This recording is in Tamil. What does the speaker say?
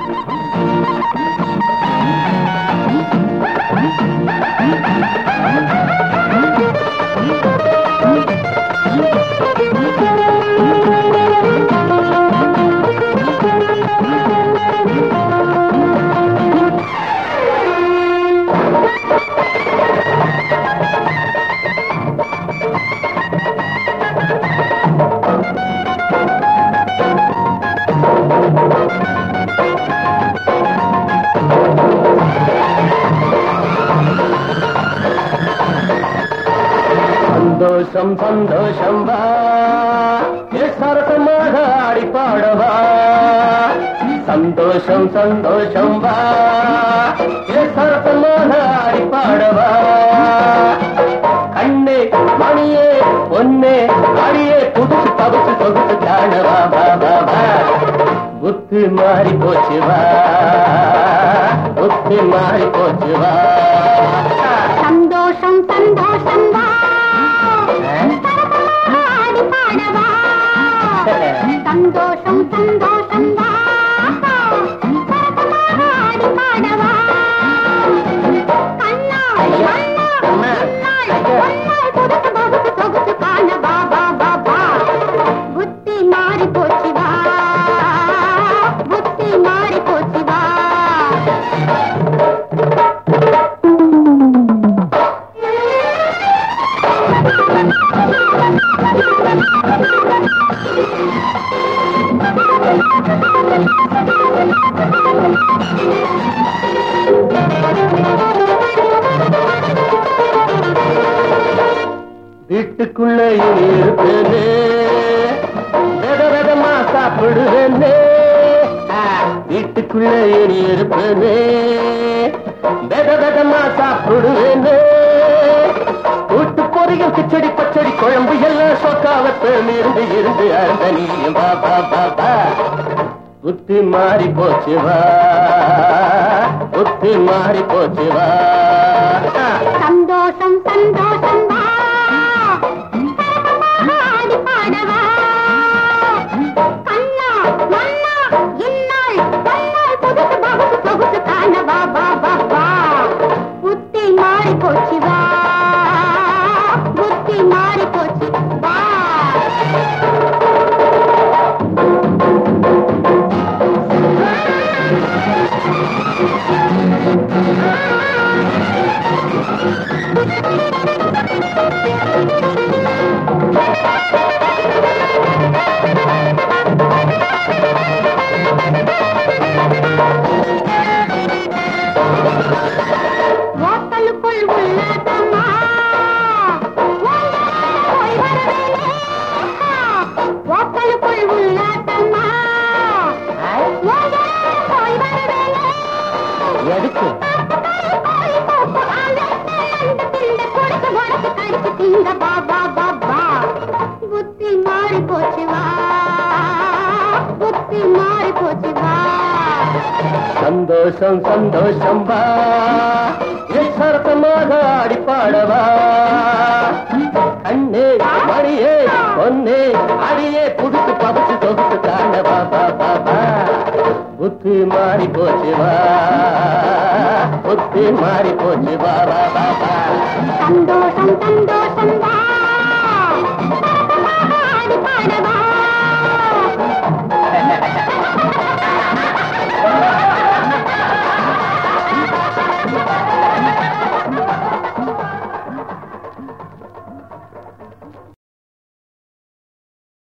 சந்தோஷம் சந்தோஷம் வா சரசமாக ஆடி பாடவா சந்தோஷம் சந்தோஷம் வா சரசமாக ஆடி பாடவா கண்ணே மணியே பொன்னே அடியே புதுசு பகுசு சொகுசு காணவா பாபா புத்தி மாறி போச்சு வா புத்தி மாறி போச்சு வா சந்தோஷம் சந்தோஷம் வா ஆடி பாடவா சந்தோஷம் சந்தோஷம் வா ஆடி பாடவா கண்ணா புதுசு பகுசு சொகுசு காண பாபா பாபா புத்தி மாறி போச்சு வா புத்தி மாறி போச்சு வா வீட்டுக்குள்ள இருப்பேனே வித விதமா சாப்பிடுவேனே வீட்டுக்குள்ள இருப்பேனே வித விதமா சாப்பிடுவேனே கூட்டு பொறியும் கிச்சடி பச்சடி குழம்பு எல்லாம் சொக்காவத்தேன் இருந்து இருந்து அருந்த நீயும் பாபா பாபா புத்தி மாறி போச்சு வா புத்தி மாறி போச்சு வா சந்தோஷம் சந்தோஷம் வா ஆடி பாடவா கண்ணா மன்னா இந்நாள் பன்னாள் புதுசு பகுசு சொகுசு காண பாபா பாபா புத்தி மாறி போச்சு வா புத்தி மாறி போச்சு வா வாசலுக்குள் உள்ளதம்மா போய் வரவேலே வாசலுக்குள் உள்ளதம்மா போய் வரவேலே எதுக்கு பாபா பாபா புத்தி மாறி போச்சு வா புத்தி மாறி போச்சு வா சந்தோஷம் சந்தோஷம் வா சரசமாக ஆடி பாடவா கண்ணே மணியே பொன்னே அடியே புதுசு பகுசு சொகுசு காணவா பாபா புத்தி மாறி போச்சு வா புத்தி மாறி போச்சு வா பாபா சந்தோஷம் சந்தோஷம் வா